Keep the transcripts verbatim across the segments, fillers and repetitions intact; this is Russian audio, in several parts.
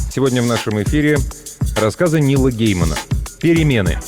Сегодня в нашем эфире рассказы Нила Геймана «Перемены».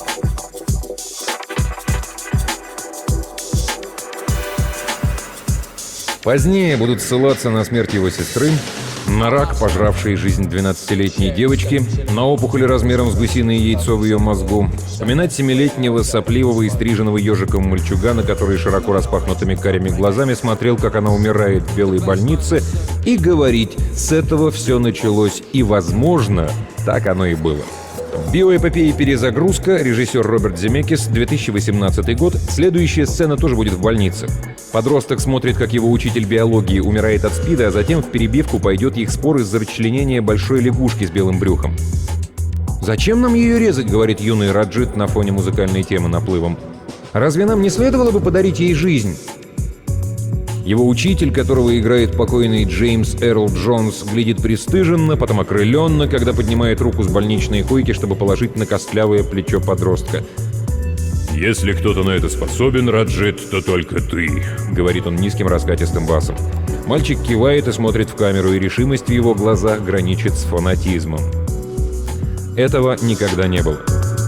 Позднее будут ссылаться на смерть его сестры, на рак, пожравший жизнь двенадцатилетней девочки, на опухоль размером с гусиное яйцо в ее мозгу, вспоминать семилетнего сопливого и стриженного ежиком мальчугана, который широко распахнутыми карими глазами смотрел, как она умирает в белой больнице, и говорить: с этого все началось, и, возможно, так оно и было. Биоэпопея «Перезагрузка», режиссер Роберт Земекис, две тысячи восемнадцатый год. Следующая сцена тоже будет в больнице. Подросток смотрит, как его учитель биологии умирает от СПИДа, а затем в перебивку пойдет их спор из-за расчленения большой лягушки с белым брюхом. «Зачем нам ее резать?» — говорит юный Раджит на фоне музыкальной темы наплывом. «Разве нам не следовало бы подарить ей жизнь?» Его учитель, которого играет покойный Джеймс Эрл Джонс, глядит пристыженно, потом окрыленно, когда поднимает руку с больничной койки, чтобы положить на костлявое плечо подростка. «Если кто-то на это способен, Раджит, то только ты», — говорит он низким раскатистым басом. Мальчик кивает и смотрит в камеру, и решимость в его глазах граничит с фанатизмом. Этого никогда не было.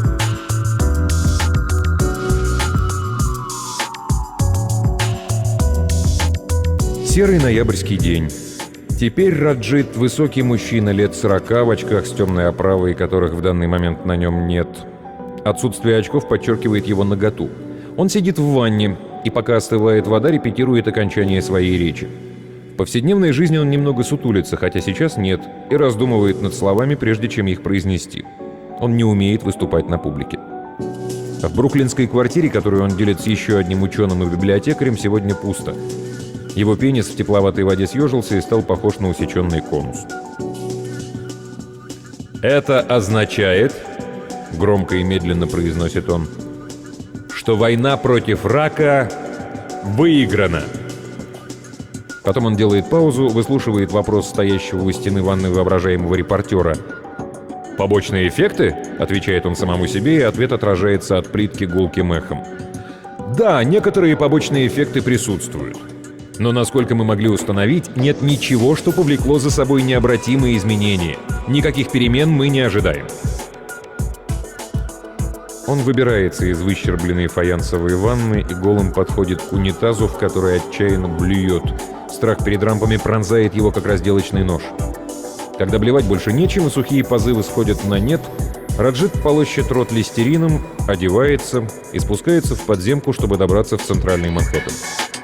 Серый ноябрьский день. Теперь Раджит — высокий мужчина лет сорока, в очках с темной оправой, которых в данный момент на нем нет. Отсутствие очков подчеркивает его наготу. Он сидит в ванне и, пока остывает вода, репетирует окончание своей речи. В повседневной жизни он немного сутулится, хотя сейчас нет, и раздумывает над словами, прежде чем их произнести. Он не умеет выступать на публике. В бруклинской квартире, которую он делит с еще одним ученым и библиотекарем, сегодня пусто. Его пенис в тепловатой воде съежился и стал похож на усеченный конус. «Это означает, — громко и медленно произносит он, — что война против рака выиграна». Потом он делает паузу, выслушивает вопрос стоящего у стены ванной воображаемого репортера. «Побочные эффекты?» — отвечает он самому себе, и ответ отражается от плитки гулким эхом. «Да, некоторые побочные эффекты присутствуют. Но, насколько мы могли установить, нет ничего, что повлекло за собой необратимые изменения. Никаких перемен мы не ожидаем». Он выбирается из выщербленной фаянсовой ванны и голым подходит к унитазу, в который отчаянно блюет. Страх перед рампами пронзает его, как разделочный нож. Когда блевать больше нечем и сухие позывы сходят на нет, Раджит полощет рот листерином, одевается и спускается в подземку, чтобы добраться в центральный Манхэттен.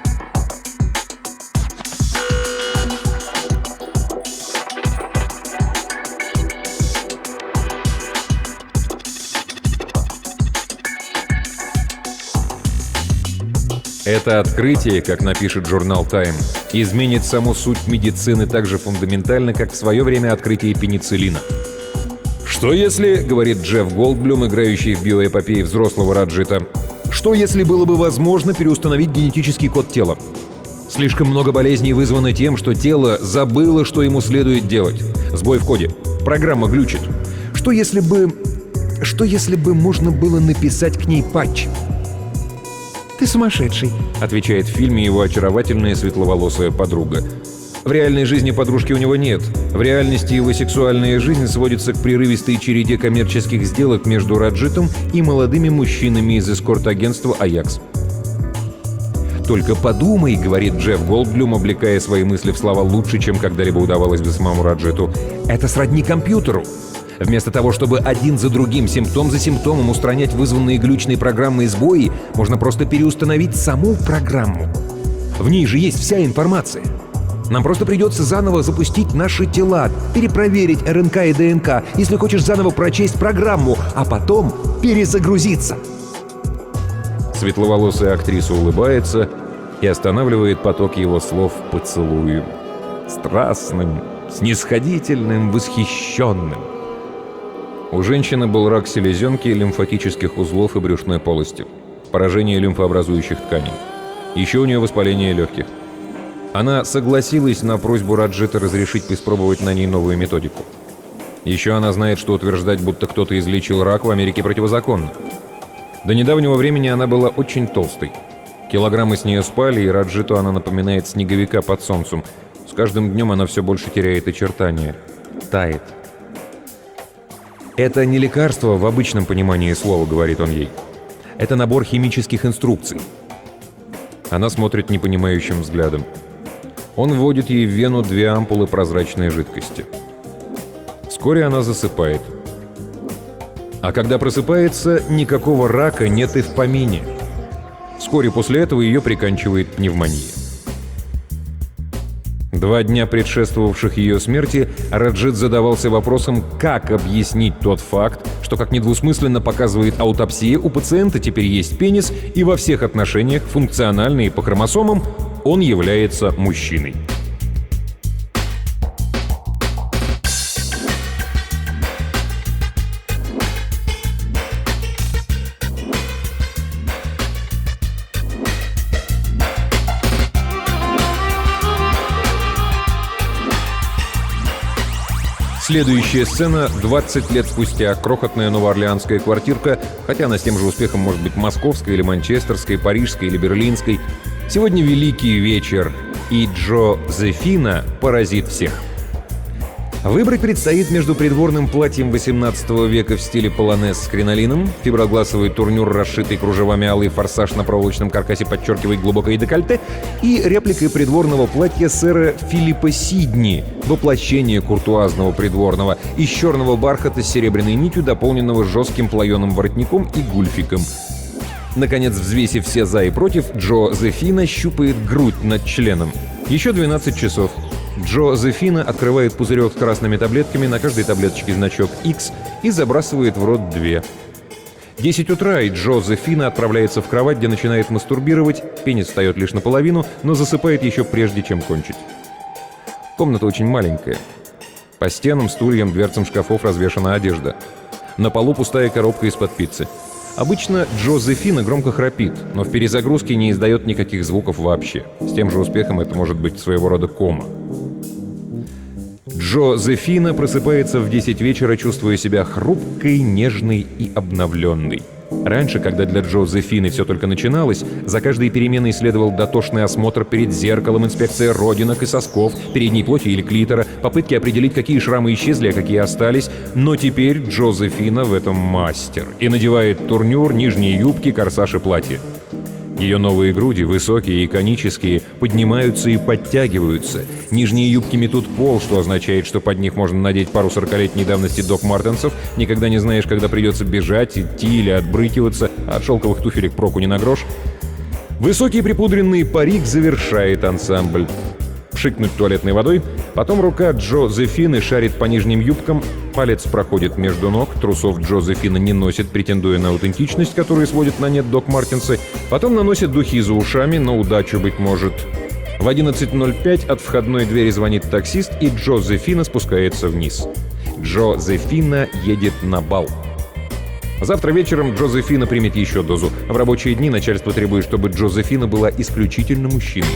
Это открытие, как напишет журнал Time, изменит саму суть медицины так же фундаментально, как в свое время открытие пенициллина. «Что если, — говорит Джефф Голдблюм, играющий в биоэпопее взрослого Раджита, — что если было бы возможно переустановить генетический код тела? Слишком много болезней вызвано тем, что тело забыло, что ему следует делать. Сбой в коде. Программа глючит. Что если бы... Что если бы можно было написать к ней патч?» «Ты сумасшедший», — отвечает в фильме его очаровательная светловолосая подруга. В реальной жизни подружки у него нет. В реальности его сексуальная жизнь сводится к прерывистой череде коммерческих сделок между Раджитом и молодыми мужчинами из эскорт-агентства «Аякс». «Только подумай», — говорит Джефф Голдблюм, облекая свои мысли в слова лучше, чем когда-либо удавалось бы самому Раджиту. «Это сродни компьютеру. Вместо того, чтобы один за другим, симптом за симптомом устранять вызванные глючной программой сбои, можно просто переустановить саму программу. В ней же есть вся информация. Нам просто придется заново запустить наши тела, перепроверить эр эн ка и дэ эн ка, если хочешь заново прочесть программу, а потом перезагрузиться». Светловолосая актриса улыбается и останавливает поток его слов поцелуем. Страстным, снисходительным, восхищенным. У женщины был рак селезенки, лимфатических узлов и брюшной полости, поражение лимфообразующих тканей. Еще у нее воспаление легких. Она согласилась на просьбу Раджита разрешить испробовать на ней новую методику. Еще она знает, что утверждать, будто кто-то излечил рак, в Америке противозаконно. До недавнего времени она была очень толстой. Килограммы с нее спали, и Раджиту она напоминает снеговика под солнцем. С каждым днем она все больше теряет очертания. Тает. «Это не лекарство в обычном понимании слова», — говорит он ей. «Это набор химических инструкций». Она смотрит непонимающим взглядом. Он вводит ей в вену две ампулы прозрачной жидкости. Вскоре она засыпает. А когда просыпается, никакого рака нет и в помине. Вскоре после этого ее приканчивает пневмония. Два дня предшествовавших ее смерти Раджит задавался вопросом, как объяснить тот факт, что, как недвусмысленно показывает аутопсия, у пациента теперь есть пенис, и во всех отношениях, функционально и по хромосомам, он является мужчиной. Следующая сцена — двадцать лет спустя. Крохотная новоорлеанская квартирка, хотя она с тем же успехом может быть московской или манчестерской, парижской или берлинской. Сегодня великий вечер, и Джозефина поразит всех. Выбрать предстоит между придворным платьем восемнадцатого века в стиле полонез с кринолином, фиброгласовый турнюр, расшитый кружевами алый форсаж на проволочном каркасе подчеркивает глубокое декольте, и репликой придворного платья сэра Филиппа Сидни, воплощение куртуазного придворного, из черного бархата с серебряной нитью, дополненного жестким плаеным воротником и гульфиком. Наконец, взвесив все «за» и «против», Джозефина щупает грудь над членом. Еще двенадцать часов. Джозефина открывает пузырек с красными таблетками, на каждой таблеточке значок X, и забрасывает в рот две. десять утра, и Джозефина отправляется в кровать, где начинает мастурбировать, пенис встает лишь наполовину, но засыпает еще прежде, чем кончить. Комната очень маленькая. По стенам, стульям, дверцам шкафов развешана одежда. На полу пустая коробка из-под пиццы. Обычно Джозефина громко храпит, но в перезагрузке не издает никаких звуков вообще. С тем же успехом это может быть своего рода кома. Джозефина просыпается в десять вечера, чувствуя себя хрупкой, нежной и обновленной. Раньше, когда для Джозефины все только начиналось, за каждой переменой следовал дотошный осмотр перед зеркалом, инспекция родинок и сосков, передней плоти или клитора, попытки определить, какие шрамы исчезли, а какие остались. Но теперь Джозефина в этом мастер и надевает турнюр, нижние юбки, корсаж и платье. Ее новые груди, высокие и конические, поднимаются и подтягиваются. Нижние юбки метут пол, что означает, что под них можно надеть пару сорокалетней давности Док Мартенсов. Никогда не знаешь, когда придется бежать, идти или отбрыкиваться, а от шелковых туфелек проку не на грош. Высокий припудренный парик завершает ансамбль. Пшикнуть туалетной водой, потом рука Джозефины шарит по нижним юбкам, палец проходит между ног, трусов Джозефина не носит, претендуя на аутентичность, которую сводит на нет Док Мартенсы, потом наносит духи за ушами, на удачу, быть может. В одиннадцать ноль пять от входной двери звонит таксист, и Джозефина спускается вниз. Джозефина едет на бал. Завтра вечером Джозефина примет еще дозу. В рабочие дни начальство требует, чтобы Джозефина была исключительно мужчиной.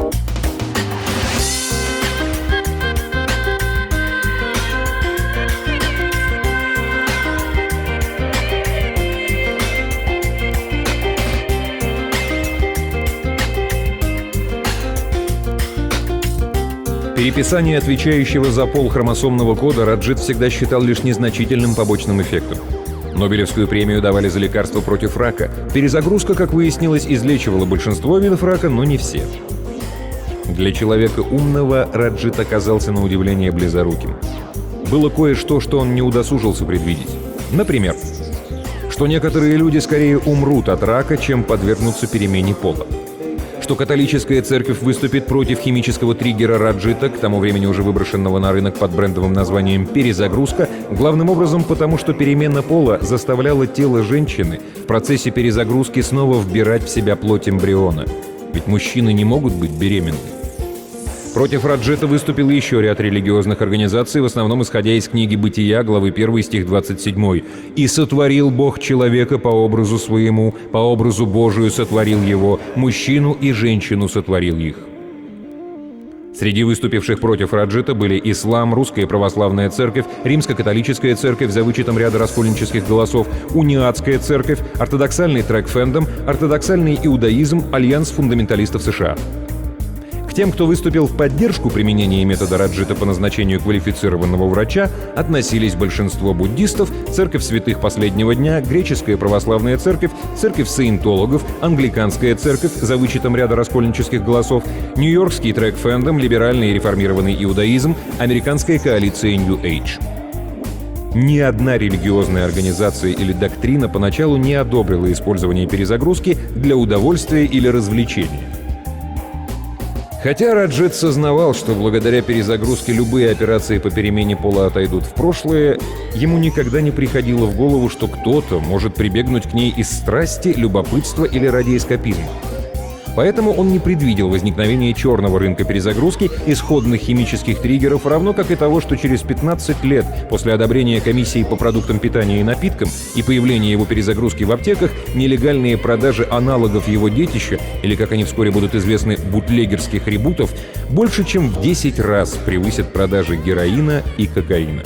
Переписание отвечающего за пол хромосомного кода Раджит всегда считал лишь незначительным побочным эффектом. Нобелевскую премию давали за лекарство против рака. Перезагрузка, как выяснилось, излечивала большинство видов рака, но не все. Для человека умного Раджит оказался на удивление близоруким. Было кое-что, что он не удосужился предвидеть. Например, что некоторые люди скорее умрут от рака, чем подвергнутся перемене пола. Что католическая церковь выступит против химического триггера Раджита, к тому времени уже выброшенного на рынок под брендовым названием «перезагрузка», главным образом потому, что перемена пола заставляла тело женщины в процессе перезагрузки снова вбирать в себя плоть эмбриона. Ведь мужчины не могут быть беременны. Против Раджита выступил еще ряд религиозных организаций, в основном исходя из книги «Бытия», главы первой, стих двадцать семь. «И сотворил Бог человека по образу своему, по образу Божию сотворил его, мужчину и женщину сотворил их». Среди выступивших против Раджита были ислам, русская православная церковь, римско-католическая церковь за вычетом ряда раскольнических голосов, униатская церковь, ортодоксальный трек-фэндом, ортодоксальный иудаизм, альянс фундаменталистов США. К К тем, кто выступил в поддержку применения метода Раджита по назначению квалифицированного врача, относились большинство буддистов, церковь святых последнего дня, греческая православная церковь, церковь саентологов, англиканская церковь за вычетом ряда раскольнических голосов, нью-йоркский трек-фэндом, либеральный и реформированный иудаизм, американская коалиция New Age. Ни одна религиозная организация или доктрина поначалу не одобрила использование перезагрузки для удовольствия или развлечения. Хотя Раджит сознавал, что благодаря перезагрузке любые операции по перемене пола отойдут в прошлое, ему никогда не приходило в голову, что кто-то может прибегнуть к ней из страсти, любопытства или ради эскапизма. Поэтому он не предвидел возникновения черного рынка перезагрузки, исходных химических триггеров, равно как и того, что через пятнадцать лет после одобрения комиссии по продуктам питания и напиткам и появления его перезагрузки в аптеках нелегальные продажи аналогов его детища, или, как они вскоре будут известны, бутлегерских ребутов, больше чем в десять раз превысят продажи героина и кокаина.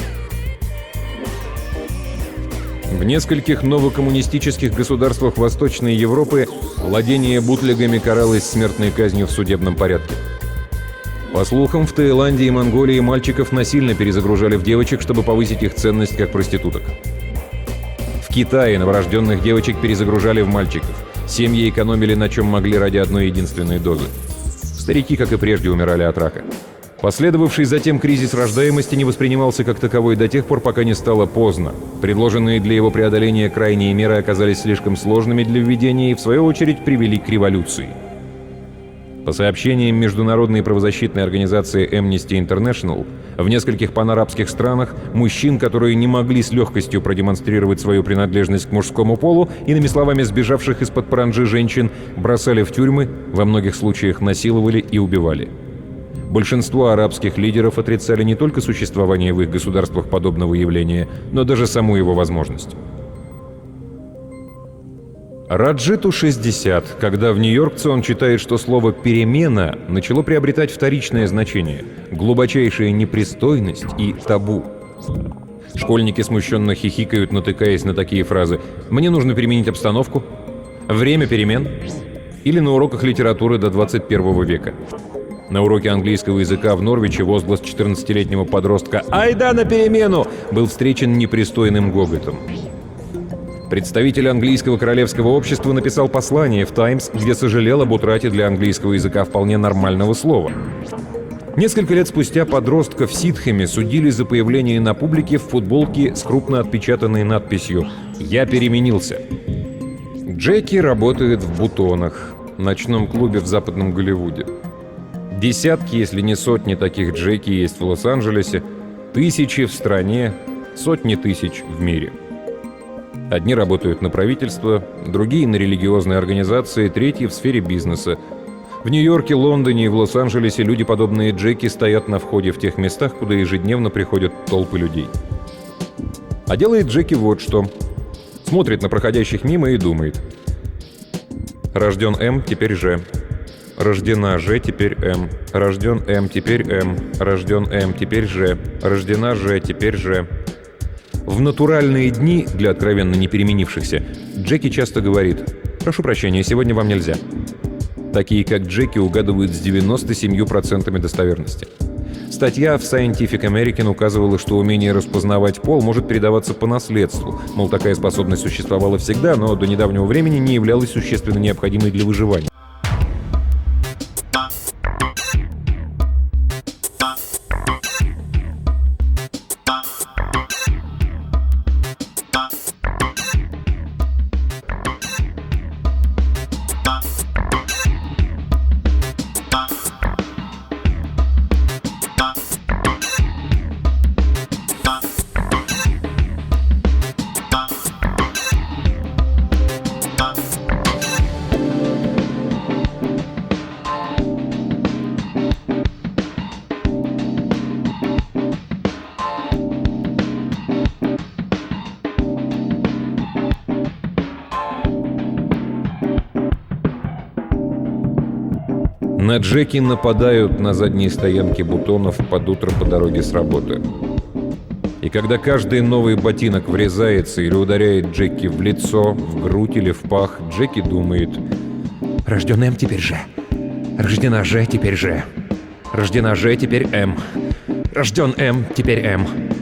В нескольких новокоммунистических государствах Восточной Европы владение бутлегами каралось смертной казнью в судебном порядке. По слухам, в Таиланде и Монголии мальчиков насильно перезагружали в девочек, чтобы повысить их ценность как проституток. В Китае новорожденных девочек перезагружали в мальчиков. Семьи экономили на чем могли ради одной единственной дозы. Старики, как и прежде, умирали от рака. Последовавший затем кризис рождаемости не воспринимался как таковой до тех пор, пока не стало поздно. Предложенные для его преодоления крайние меры оказались слишком сложными для введения и, в свою очередь, привели к революции. По сообщениям международной правозащитной организации Amnesty International, в нескольких панарабских странах мужчин, которые не могли с легкостью продемонстрировать свою принадлежность к мужскому полу, иными словами, сбежавших из-под паранджи женщин, бросали в тюрьмы, во многих случаях насиловали и убивали. Большинство арабских лидеров отрицали не только существование в их государствах подобного явления, но даже саму его возможность. Раджиту шестьдесят, когда в Нью-Йоркце он читает, что слово «перемена» начало приобретать вторичное значение, глубочайшая непристойность и табу. Школьники смущенно хихикают, натыкаясь на такие фразы: «Мне нужно переменить обстановку», «Время перемен» или на уроках литературы до двадцать первого века. На уроке английского языка в Норвиче возглас четырнадцатилетнего подростка «Айда на перемену!» был встречен непристойным гоготом. Представитель английского королевского общества написал послание в «Таймс», где сожалел об утрате для английского языка вполне нормального слова. Несколько лет спустя подростка в Сидхэме судили за появление на публике в футболке с крупно отпечатанной надписью «Я переменился». Джеки работает в «Бутонах», ночном клубе в западном Голливуде. Десятки, если не сотни таких Джеки есть в Лос-Анджелесе, тысячи в стране, сотни тысяч в мире. Одни работают на правительство, другие — на религиозные организации, третьи — в сфере бизнеса. В Нью-Йорке, Лондоне и в Лос-Анджелесе люди, подобные Джеки, стоят на входе в тех местах, куда ежедневно приходят толпы людей. А делает Джеки вот что. Смотрит на проходящих мимо и думает: рожден М, теперь Ж. Рождена Ж, теперь М. Рожден М, теперь М. Рожден М, теперь Ж. Рождена Ж, теперь Ж. В натуральные дни, для откровенно не переменившихся, Джеки часто говорит: «Прошу прощения, сегодня вам нельзя». Такие, как Джеки, угадывают с девяноста семью процентами достоверности. Статья в Scientific American указывала, что умение распознавать пол может передаваться по наследству. Мол, такая способность существовала всегда, но до недавнего времени не являлась существенно необходимой для выживания. На Джеки нападают на задней стоянке Бутонов под утро по дороге с работы. И когда каждый новый ботинок врезается или ударяет Джеки в лицо, в грудь или в пах, Джеки думает: «Рожден М, теперь Ж. Рождена Ж, теперь Ж». Рождена Ж, теперь М. Рожден М, теперь М.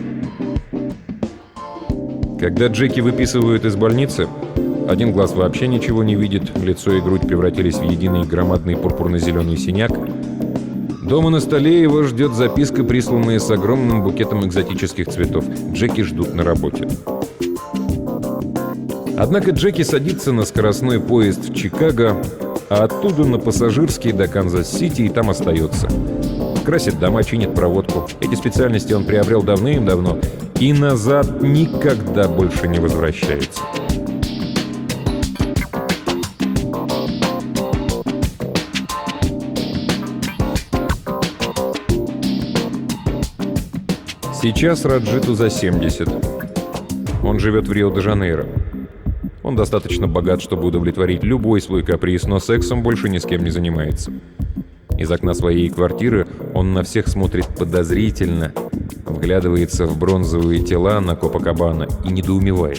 Когда Джеки выписывают из больницы, один глаз вообще ничего не видит, лицо и грудь превратились в единый громадный пурпурно-зеленый синяк. Дома на столе его ждет записка, присланная с огромным букетом экзотических цветов. Джеки ждут на работе. Однако Джеки садится на скоростной поезд в Чикаго, а оттуда на пассажирский до Канзас-Сити и там остается. Красит дома, чинит проводку. Эти специальности он приобрел давным-давно и назад никогда больше не возвращается. Сейчас Раджиту за семьдесят. Он живет в Рио-де-Жанейро. Он достаточно богат, чтобы удовлетворить любой свой каприз, но сексом больше ни с кем не занимается. Из окна своей квартиры он на всех смотрит подозрительно, вглядывается в бронзовые тела на Копакабана и недоумевает.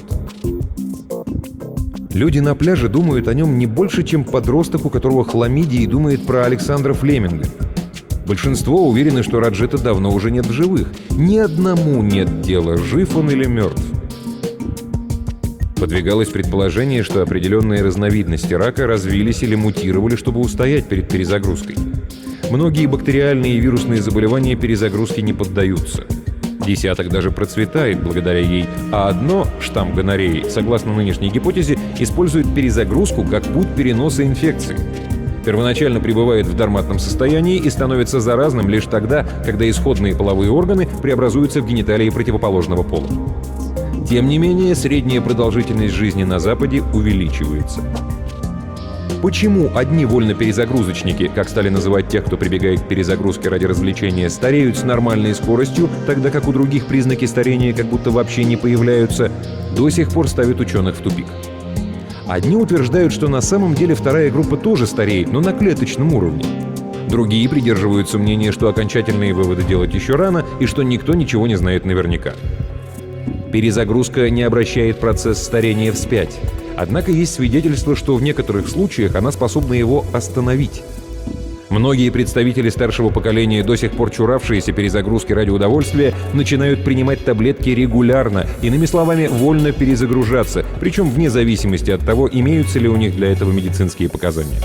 Люди на пляже думают о нем не больше, чем подросток, у которого хламидия, и думает про Александра Флеминга. Большинство уверены, что Раджита давно уже нет в живых. Ни одному нет дела, жив он или мертв. Подвигалось предположение, что определенные разновидности рака развились или мутировали, чтобы устоять перед перезагрузкой. Многие бактериальные и вирусные заболевания перезагрузке не поддаются. Десяток даже процветает благодаря ей, а одно, штамм гонореи, согласно нынешней гипотезе, использует перезагрузку как путь переноса инфекции. Первоначально пребывает в дорматном состоянии и становится заразным лишь тогда, когда исходные половые органы преобразуются в гениталии противоположного пола. Тем не менее, средняя продолжительность жизни на Западе увеличивается. Почему одни вольноперезагрузочники, как стали называть тех, кто прибегает к перезагрузке ради развлечения, стареют с нормальной скоростью, тогда как у других признаки старения как будто вообще не появляются, до сих пор ставит ученых в тупик. Одни утверждают, что на самом деле вторая группа тоже стареет, но на клеточном уровне. Другие придерживаются мнения, что окончательные выводы делать еще рано и что никто ничего не знает наверняка. Перезагрузка не обращает процесс старения вспять. Однако есть свидетельство, что в некоторых случаях она способна его остановить. Многие представители старшего поколения, до сих пор чуравшиеся перезагрузки ради удовольствия, начинают принимать таблетки регулярно, иными словами, вольно перезагружаться, причем вне зависимости от того, имеются ли у них для этого медицинские показания.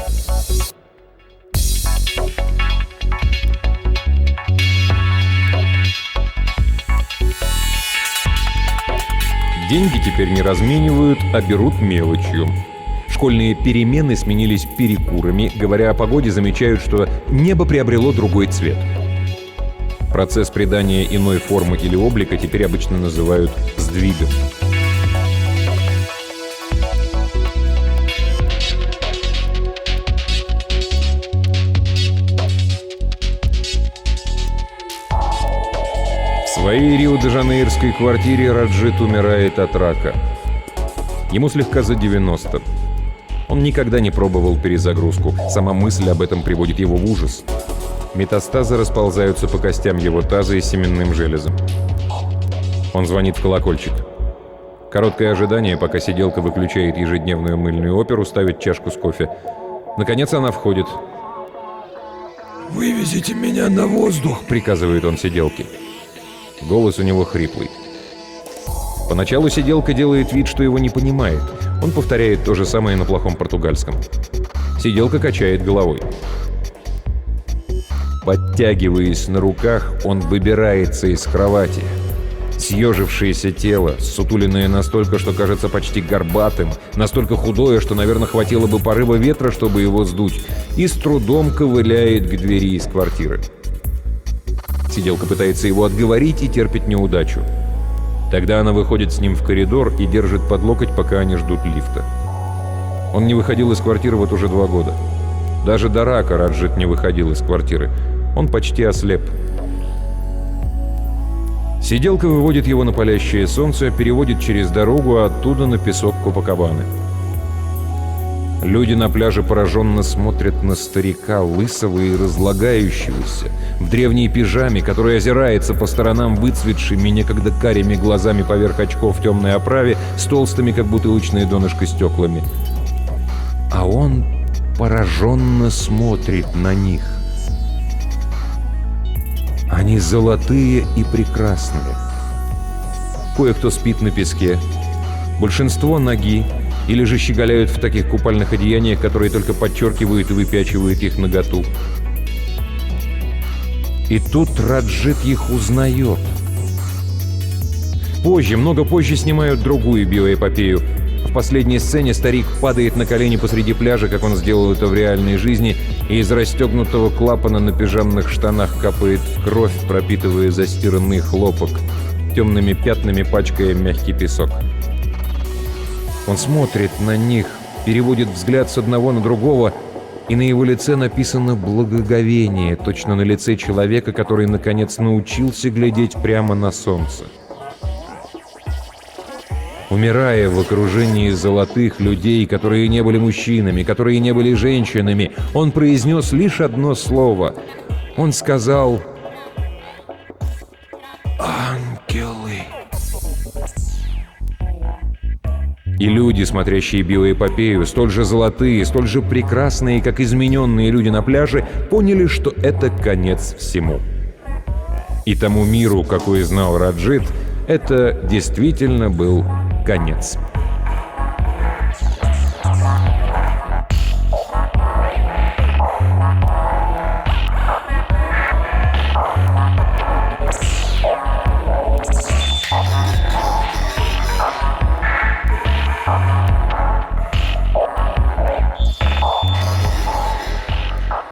Деньги теперь не разменивают, а берут мелочью. Школьные перемены сменились перекурами. Говоря о погоде, замечают, что небо приобрело другой цвет. Процесс придания иной формы или облика теперь обычно называют сдвигом. В своей рио-де-жанейрской квартире Раджит умирает от рака. Ему слегка за девяносто. Он никогда не пробовал перезагрузку. Сама мысль об этом приводит его в ужас. Метастазы расползаются по костям его таза и семенным железам. Он звонит в колокольчик. Короткое ожидание, пока сиделка выключает ежедневную мыльную оперу, ставит чашку с кофе. Наконец она входит. «Вывезите меня на воздух», — приказывает он сиделке. Голос у него хриплый. Поначалу сиделка делает вид, что его не понимает. Он повторяет то же самое на плохом португальском. Сиделка качает головой. Подтягиваясь на руках, он выбирается из кровати. Съежившееся тело, ссутуленное настолько, что кажется почти горбатым, настолько худое, что, наверное, хватило бы порыва ветра, чтобы его сдуть, и с трудом ковыляет к двери из квартиры. Сиделка пытается его отговорить и терпит неудачу. Тогда она выходит с ним в коридор и держит под локоть, пока они ждут лифта. Он не выходил из квартиры вот уже два года. Даже до рака Раджит не выходил из квартиры. Он почти ослеп. Сиделка выводит его на палящее солнце, переводит через дорогу, а оттуда на песок Копакабаны. Люди на пляже пораженно смотрят на старика, лысого и разлагающегося, в древней пижаме, который озирается по сторонам выцветшими, некогда карими глазами поверх очков в темной оправе, с толстыми, как бутылочное донышко, стеклами. А он пораженно смотрит на них. Они золотые и прекрасные. Кое-кто спит на песке, большинство ноги или же щеголяют в таких купальных одеяниях, которые только подчеркивают и выпячивают их наготу. И тут Раджит их узнает. Позже, много позже снимают другую биоэпопею. В последней сцене старик падает на колени посреди пляжа, как он сделал это в реальной жизни, и из расстегнутого клапана на пижамных штанах капает кровь, пропитывая застиранный хлопок, темными пятнами пачкая мягкий песок. Он смотрит на них, переводит взгляд с одного на другого, и на его лице написано благоговение, точно на лице человека, который, наконец, научился глядеть прямо на солнце. Умирая в окружении золотых людей, которые не были мужчинами, которые не были женщинами, он произнес лишь одно слово. Он сказал «Ангелы». И люди, смотрящие биоэпопею, столь же золотые, столь же прекрасные, как измененные люди на пляже, поняли, что это конец всему. И тому миру, какой знал Раджит, это действительно был конец.